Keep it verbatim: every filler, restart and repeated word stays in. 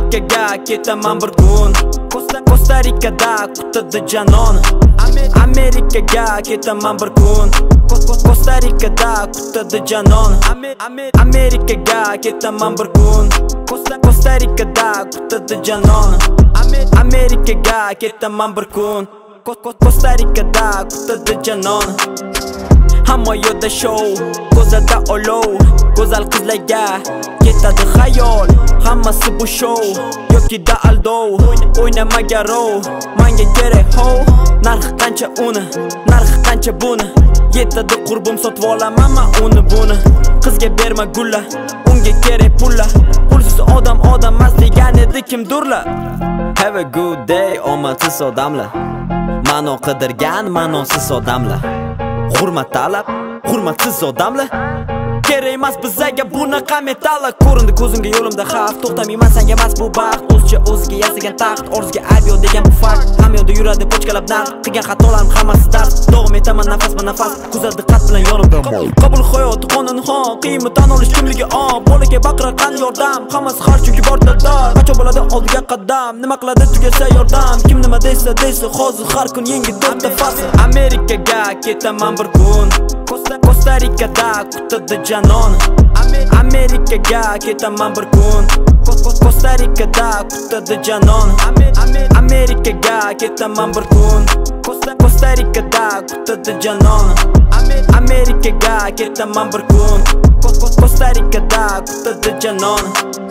Amerikaga ketaman bir kun. Costa Rikada kutadi janon. Amerikaga ketaman bir kun. Costa Rikada kutadi janon. Amerikaga ketaman bir kun. Costa Rikada kutadi janon. Amerikaga ketaman bir kun. Costa Rikada kutadi janon. Hamma yo'da show, ko'zada olov, go'zal qizlarga ketadi xayol. Hammasi bu show yoki da aldov, o'ynamaga row. Menga kerak ho, narxi qancha uni, narxi qancha buni. Yetadi qurbim sotib olaman men uni buni. Qizga berma gulla, unga kerak pulla. Pulsiz odam odam emas degan edi kimdirlar. Have a good day, omadsiz odamlar. Ma'no qidirgan ma'nosiz odamlar. Hurmat talab, hurmatsiz odamlar. Kerak emas bizga bunaqa metalllar. Ko'rindi ko'zimga yo'limda xavf, to'xtamayman senga emas bu baxt. O'zcha o'ziga yasagan taxt, orzuga ayb yo'q degan bu fakt. Hamyonda yuradi pochkalab narx, qilgan xatolarim hammasi dars. Davom etaman nafasma nafas, kuzat diqqat bilan yonimda. Qabul hayot qonun xon, qiymat tan olish kimligi on. Bolaga baqirar qan yordam, hammasi har chunki bor dador. Qachon bo'ladi oldiga qadam, nima qiladi tugasa yordam. Kim nima desa desa, hozir har kun yangi dodda fasl. Amerikaga ketaman bir kun. Costa Rikada kutadi janon. Amerikaga ketaman bir kun. Costa Rikada kutadi janon. Amerikaga ketaman bir kun. Costa Rikada kutadi janon. Amerikaga ketaman bir kun. Costa Rikada kutadi janon.